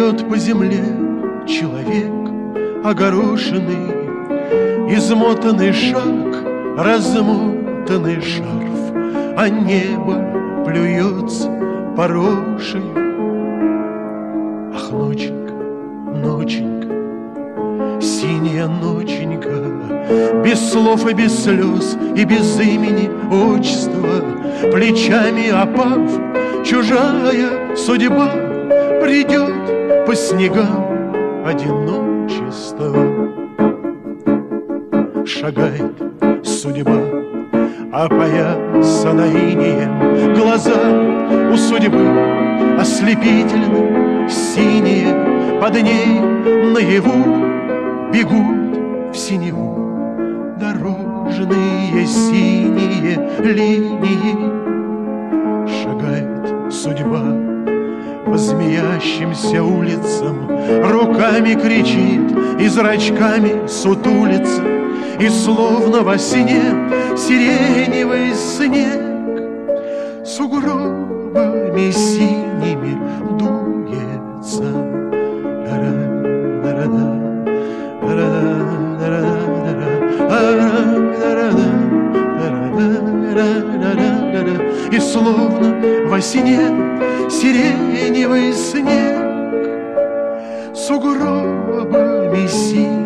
Идет по земле человек огорошенный, измотанный шаг, размотанный шарф, а небо плюется порошей. Ах, ноченька, ноченька, синяя ноченька, без слов и без слез, и без имени, отчества, плечами опав, чужая судьба придет по снегам одиночества. Шагает судьба, опоясана инеем, глаза у судьбы ослепительно синие, под ней наяву бегут в синеву дорожные синие линии. Шагает судьба по змеящимся улицам, руками кричит и зрачками сутулится, и словно во сне сиреневый снег сугробами синими дуется. И словно во сне сиреневый снег сугробами синими